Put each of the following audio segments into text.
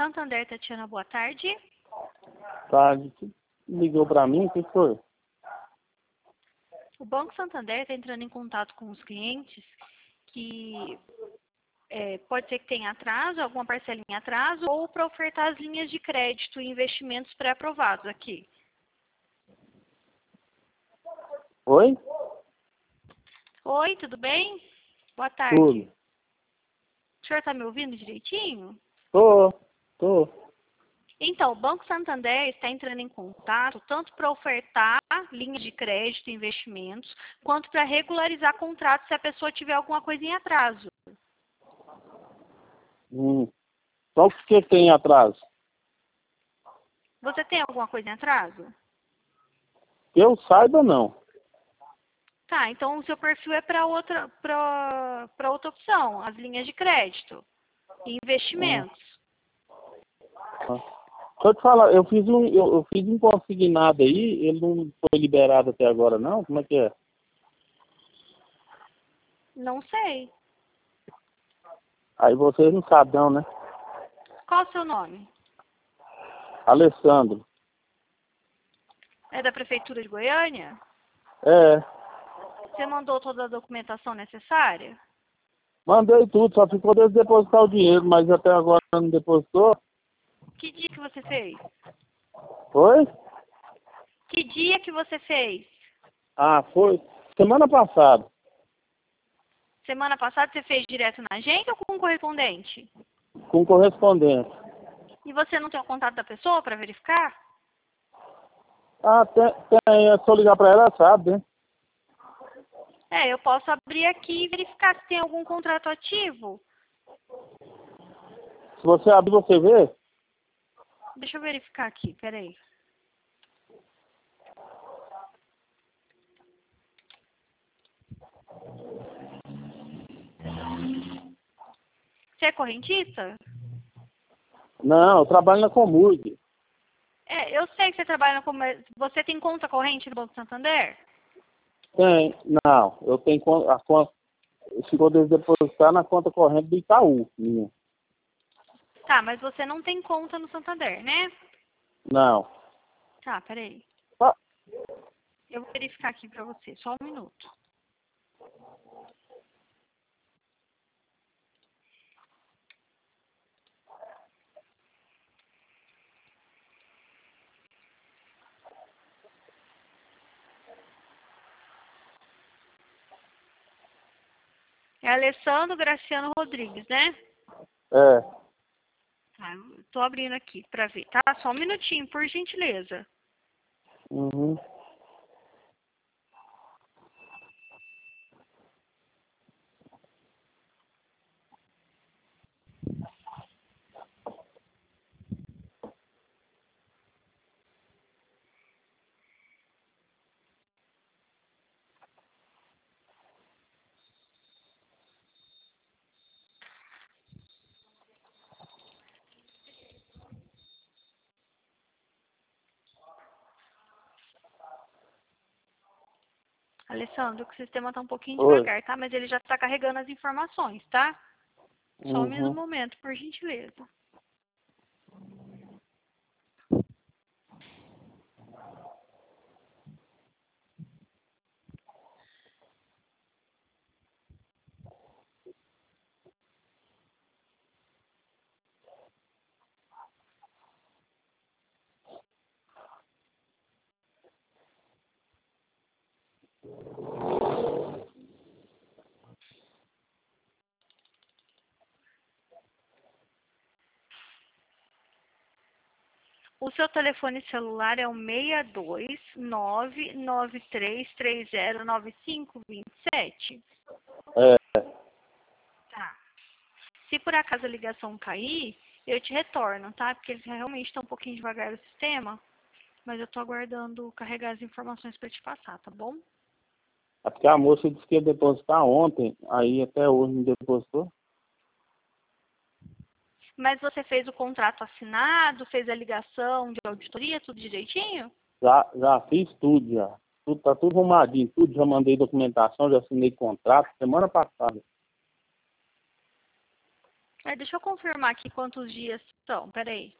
Santander, Tatiana, boa tarde. Tarde. Ligou para mim, o que foi? O Banco Santander está entrando em contato com os clientes que pode ser que tenha atraso, alguma parcela em atraso, ou para ofertar as linhas de crédito e investimentos pré-aprovados aqui. Oi? Oi, tudo bem? Boa tarde. Tudo. O senhor está me ouvindo direitinho? Tô. Então, o Banco Santander está entrando em contato tanto para ofertar linhas de crédito e investimentos, quanto para regularizar contratos se a pessoa tiver alguma coisa em atraso. Só o que tem atraso? Você tem alguma coisa em atraso? Que eu saiba, não. Tá, então o seu perfil é para outra opção, as linhas de crédito e investimentos. Deixa eu te falar, eu fiz um consignado aí, ele não foi liberado até agora, não? Como é que é? Não sei. Aí vocês não sabem, não, né? Qual o seu nome? Alessandro. É da Prefeitura de Goiânia? É, Você mandou toda a documentação necessária? mandei tudo, só ficou de depositar o dinheiro, mas até agora não depositou. Que dia que você fez? Foi? Que dia que você fez? Ah, foi semana passada. Semana passada você fez direto na agência ou com um correspondente? Com correspondente. E você não tem o contato da pessoa para verificar? Ah, tem, é só ligar para ela, sabe, né? Eu posso abrir aqui e verificar se tem algum contrato ativo. Se você abrir, você vê. Deixa eu verificar aqui, peraí. Você é correntista? Não, eu trabalho na Comurg. Eu sei que você trabalha com... Você tem conta corrente no Banco Santander? Tem, não, eu tenho a conta, ficou de depositar na conta corrente do Itaú, minha. Tá, mas você não tem conta no Santander, né? Não. Tá, peraí. Ah, Eu vou verificar aqui pra você, só um minuto. É Alessandro Graciano Rodrigues, né? é. Tá, eu tô abrindo aqui pra ver, tá? Só um minutinho, por gentileza. Uhum. Alessandro, o sistema tá um pouquinho Oi. devagar, tá? Mas ele já tá carregando as informações, tá? Só um Uhum. momento, por gentileza. O seu telefone celular é o 62993309527. É. Tá. Se por acaso a ligação cair, eu te retorno, tá? Porque eles realmente estão um pouquinho devagar no sistema, mas eu tô aguardando carregar as informações para te passar, tá bom? É porque a moça disse que ia depositar ontem, aí até hoje não depositou. Mas você fez o contrato assinado, fez a ligação de auditoria, tudo direitinho? Já fiz tudo já. Tudo, tá tudo arrumadinho, tudo, já mandei documentação, já assinei contrato semana passada. Deixa eu confirmar aqui quantos dias são. Peraí.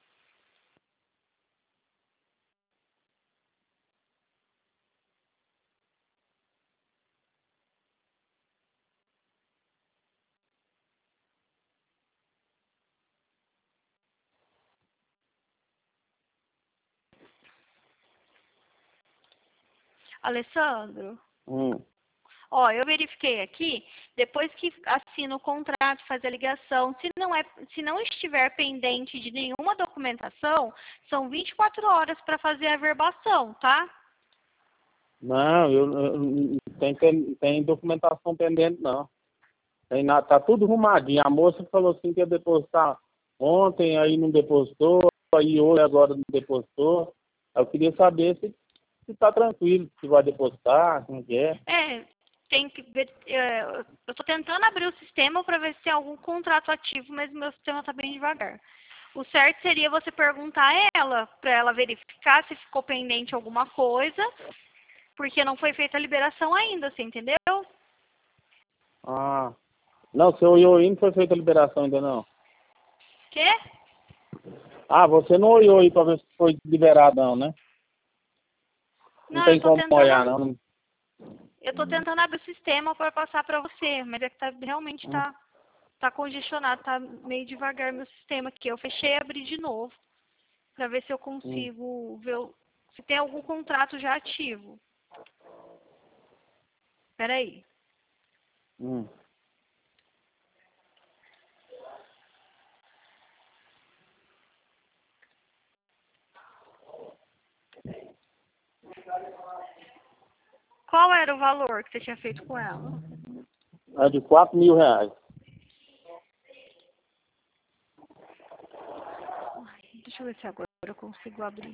Alessandro, ó, eu verifiquei aqui, depois que assina o contrato, faz a ligação, se não estiver pendente de nenhuma documentação, são 24 horas para fazer a averbação, tá? Não, tem documentação pendente, não. Tem nada, tá tudo arrumadinho. A moça falou assim que ia depositar ontem, aí não depositou, aí hoje agora não depositou. Eu queria saber se tá tranquilo, se vai depositar, como que é. Tem que ver, eu estou tentando abrir o sistema para ver se tem algum contrato ativo, mas o meu sistema está bem devagar. O certo seria você perguntar a ela, para ela verificar se ficou pendente alguma coisa, porque não foi feita a liberação ainda, você entendeu? Ah, não, seu Ioí não foi feita a liberação ainda não. Quê? Ah, você não olhou aí para ver se foi liberado não, né? Não tem como olhar não. Eu estou tentando abrir o sistema para passar para você, mas é que realmente tá congestionado, tá meio devagar meu sistema aqui. Eu fechei e abri de novo para ver se eu consigo ver se tem algum contrato já ativo. Espera aí. Qual era o valor que você tinha feito com ela? É de R$4.000. Deixa eu ver se agora eu consigo abrir.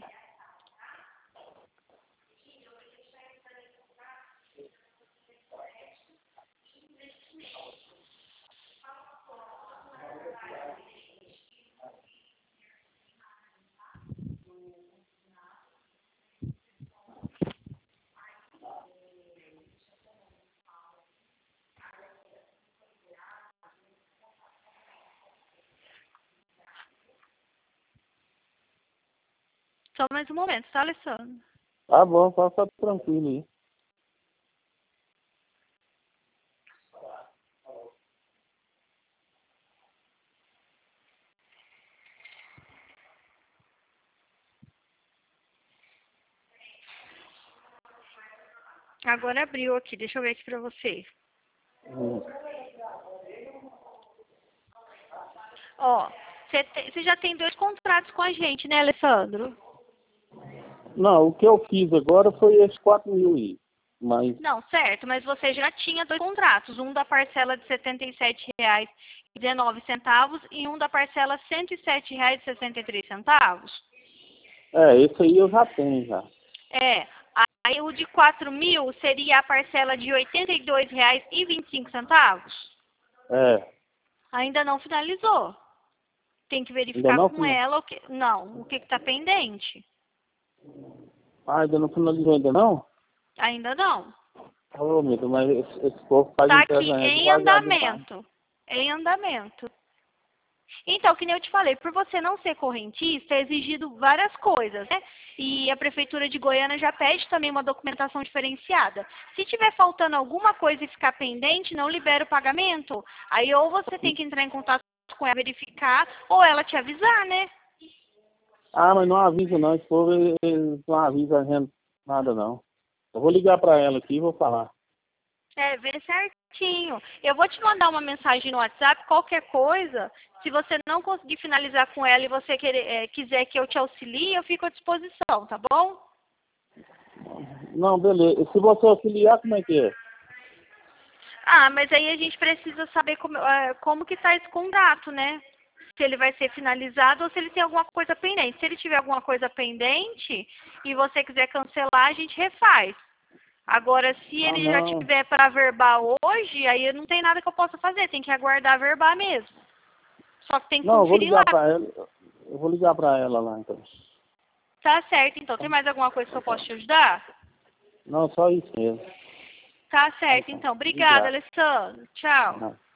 Só mais um momento, tá, Alessandro? Tá bom, pode ficar tranquilo aí. Agora abriu aqui, deixa eu ver aqui pra você. Ó, você já tem 2 contratos com a gente, né, Alessandro? Não, o que eu fiz agora foi esses 4.000 aí. Mas... Não, certo, mas você já tinha 2 contratos, um da parcela de R$ 77,19 e um da parcela R$ 107,63. esse aí eu já tenho já. Aí o de 4.000 seria a parcela de R$ 82,25. Ainda não finalizou. Tem que verificar com ela o que está pendente. Ainda não finalizou ainda não? Ainda não. Ô, meu Deus, mas esse povo faz Tá aqui em andamento. Em andamento. Então, que nem eu te falei, por você não ser correntista, é exigido várias coisas, né? E a Prefeitura de Goiânia já pede também uma documentação diferenciada. Se tiver faltando alguma coisa e ficar pendente, não libera o pagamento. Aí ou você tem que entrar em contato com ela, verificar, ou ela te avisar, né? Ah, mas não avisa não, esse povo eles não avisa a gente nada não. Eu vou ligar para ela aqui e vou falar. Vê certinho. Eu vou te mandar uma mensagem no WhatsApp, qualquer coisa. Se você não conseguir finalizar com ela e você quiser que eu te auxilie, eu fico à disposição, tá bom? Não, beleza. Se você auxiliar, como é que é? Ah, mas aí a gente precisa saber como que está esse contrato, né? Se ele vai ser finalizado ou se ele tem alguma coisa pendente. Se ele tiver alguma coisa pendente e você quiser cancelar, a gente refaz. Agora, se ele já tiver para averbar hoje, aí não tem nada que eu possa fazer. Tem que aguardar averbar mesmo. Só que tem que conferir lá. Eu vou ligar para ela lá, então. Tá certo, então. Tem mais alguma coisa que eu possa te ajudar? Não, só isso mesmo. Tá certo, então. Obrigada, Alessandro. Tchau.